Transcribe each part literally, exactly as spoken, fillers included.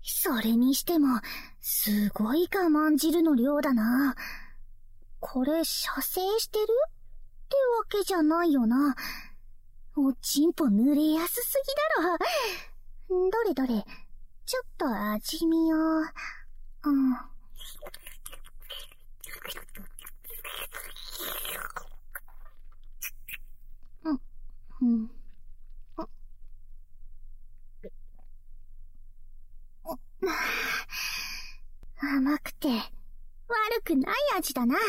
それにしても、すごい我慢汁の量だな。これ、射精してるってわけじゃないよな。おちんぽ濡れやすすぎだろ。どれどれ、ちょっと味見を。うん。うん。うん。甘くて、悪くない味だな。って、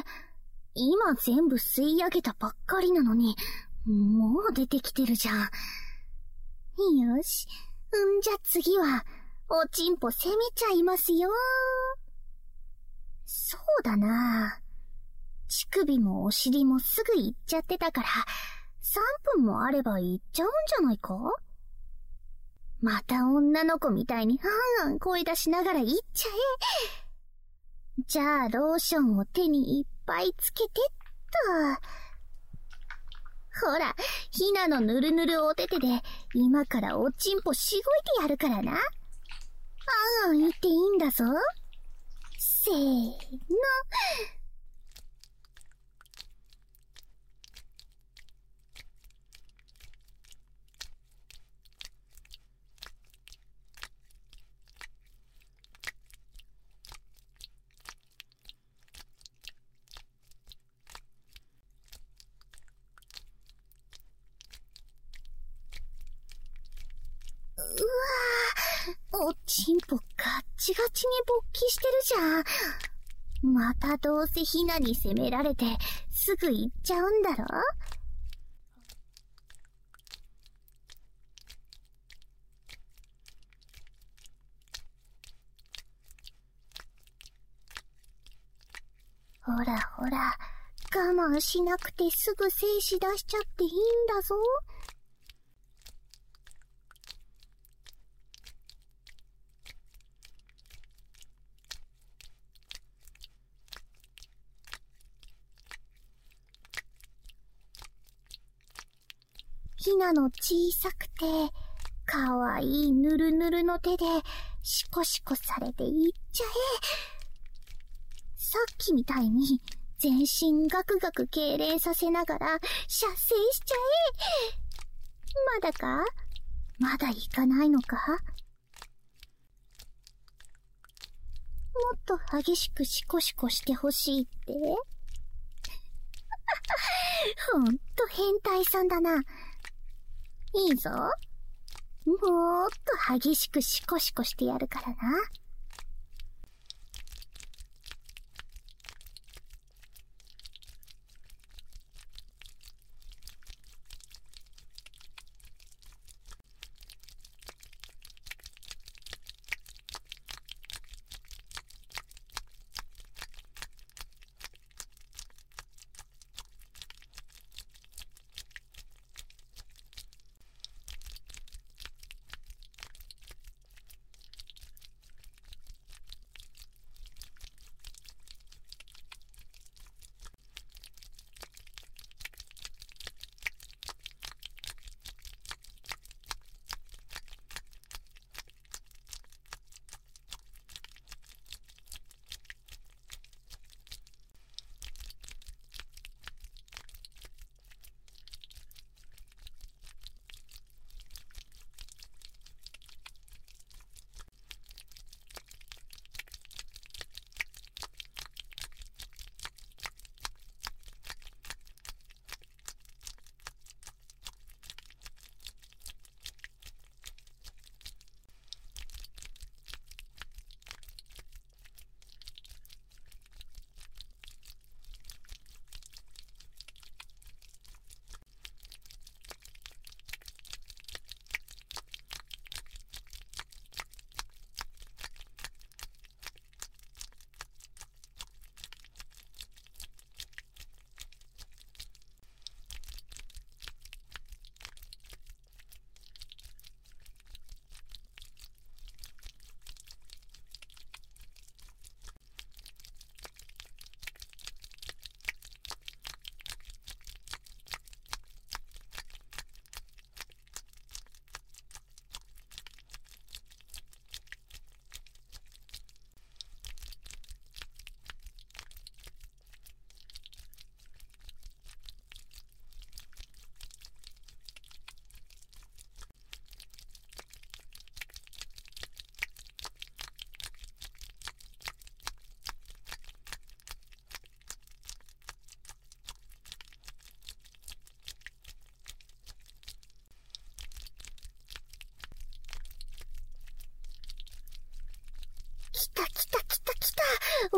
今全部吸い上げたばっかりなのに、もう出てきてるじゃん。よし。んじゃ次は、おちんぽ攻めちゃいますよ。そうだな。乳首もお尻もすぐ行っちゃってたから、さんぷんもあれば行っちゃうんじゃないか？また女の子みたいにあんあん声出しながら行っちゃえ。じゃあローションを手にいっぱいつけてっと。ほら、ひなのぬるぬるおててで今からおちんぽしごいてやるからな。あんあん言っていいんだぞ。せーの。うわぁ、おちんぽガッチガチに勃起してるじゃん。またどうせひなに責められてすぐ行っちゃうんだろ？ほらほら、我慢しなくてすぐ精子出しちゃっていいんだぞ。ひなの小さくて、かわいいぬるぬるの手で、シコシコされていっちゃえ。さっきみたいに、全身ガクガク痙攣させながら、射精しちゃえ。まだか？まだ行かないのか？もっと激しくシコシコしてほしいってほんと変態さんだな。いいぞ。もーっと激しくシコシコしてやるからな。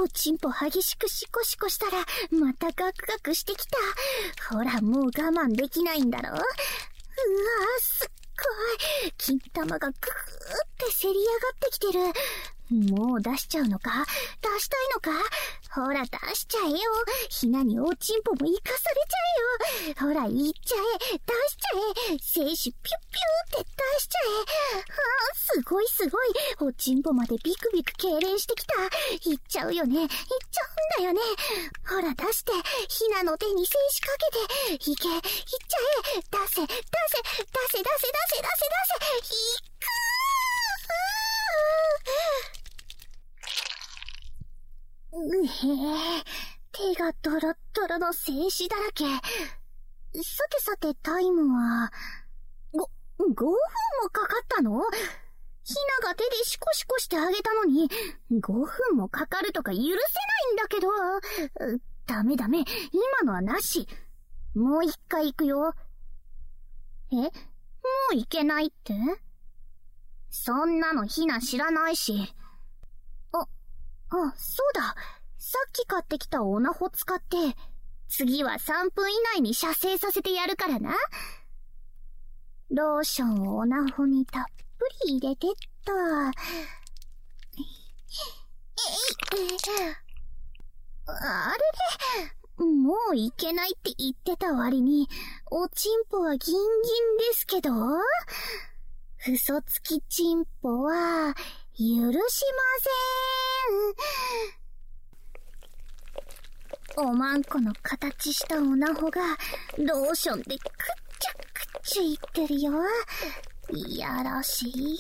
おちんぽ激しくシコシコしたら、またガクガクしてきた。ほら、もう我慢できないんだろ。うわぁ、すっごい。金玉がグーってせり上がってきてる。もう出しちゃうのか？出したいのか？ほら出しちゃえよ。ひなにおちんぽも生かされちゃえよ。ほらいっちゃえ。出しちゃえ。精子ピュッピューって出しちゃえ。はあ、すごいすごい。おちんぽまでビクビク痙攣してきた。いっちゃうよね。いっちゃうんだよね。ほら出して。ひなの手に精子かけて。いけ。いっちゃえ。出せ。出せ。出せ出せ出せ出せ出せ。いくー。うへえ、手がドロッドロの精子だらけ。さてさてタイムは、ご、ごふんもかかったの？ひなが手でシコシコしてあげたのに、ごふんもかかるとか許せないんだけど。ダメダメ、今のはなし。もう一回行くよ。え？もういけないって？そんなのひな知らないし。あ、あ、そうだ。さっき買ってきたオナホ使って、次はさんぷん以内に射精させてやるからな。ローションをオナホにたっぷり入れてっと。あれれ、もういけないって言ってた割に、おちんぽはギンギンですけど？嘘つきちんぽは、許しません。おまんこの形したオナホが、ローションでくっちゃくっちゃいってるよ。いやらしい。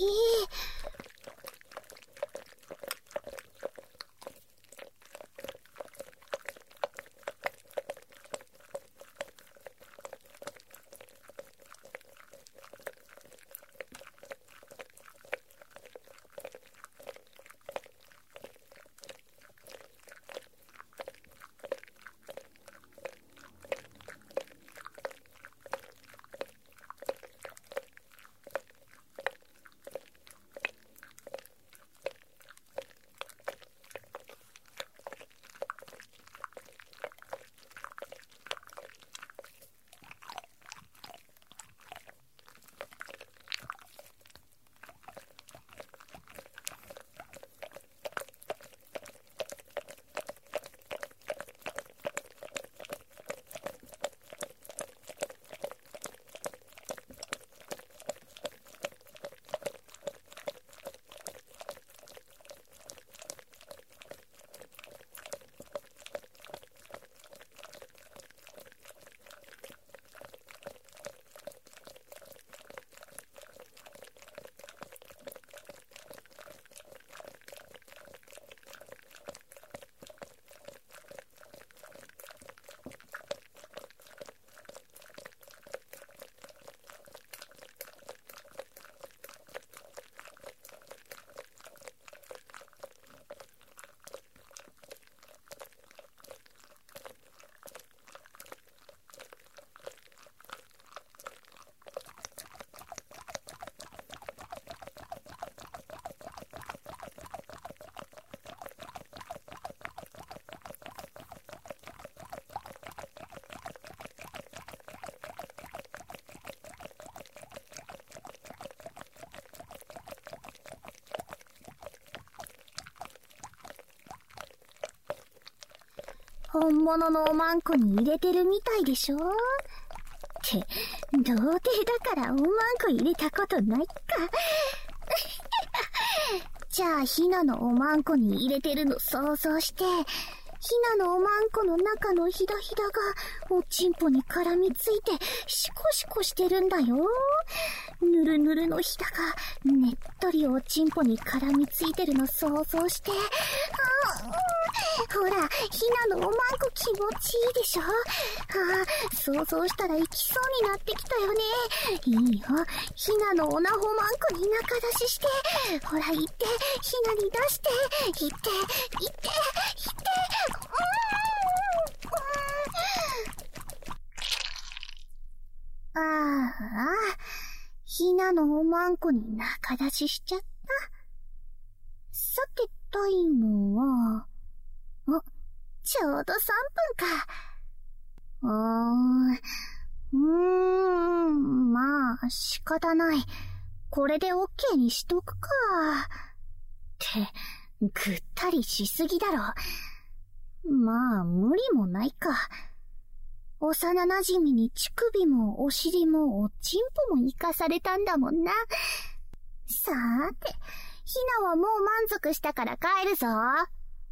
本物のおまんこに入れてるみたいでしょ？って、童貞だからおまんこ入れたことないか。じゃあ、ひなのおまんこに入れてるの想像して、ひなのおまんこの中のひだひだがおちんぽに絡みついてシコシコしてるんだよ。ぬるぬるのひだがねっとりおちんぽに絡みついてるの想像して、あ、うん、ほら、ひなのおまんこ気持ちいいでしょ？ああ、想像したら行きそうになってきたよね。いいよ、ひなのおなほまんこに中出しして、ほら行って、ひなに出して、行って、行って、行って、うーん、うん、ああ、ひなのおまんこに中出ししちゃった。さて、タイムは、 お、ちょうどさんぷんか。うーん、うーん、まあ、仕方ない。これでオッケーにしとくか。って、ぐったりしすぎだろ。まあ、無理もないか。幼馴染に乳首もお尻もおちんぽも生かされたんだもんな。さーて、ひなはもう満足したから帰るぞ。ん？なん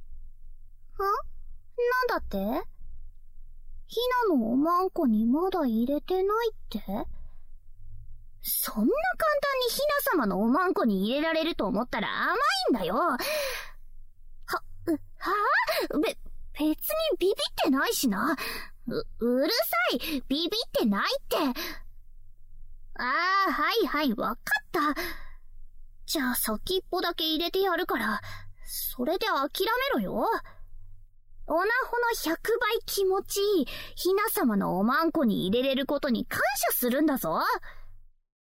だって？ひなのおまんこにまだ入れてないって？そんな簡単にひな様のおまんこに入れられると思ったら甘いんだよ。は、う、はぁ？べ、別にビビってないしな。う、うるさい。ビビってないって。ああ、はいはい、わかった。じゃあ先っぽだけ入れてやるから、それで諦めろよ。おなほのひゃくばい気持ちいい、ひな様のおまんこに入れれることに感謝するんだぞ。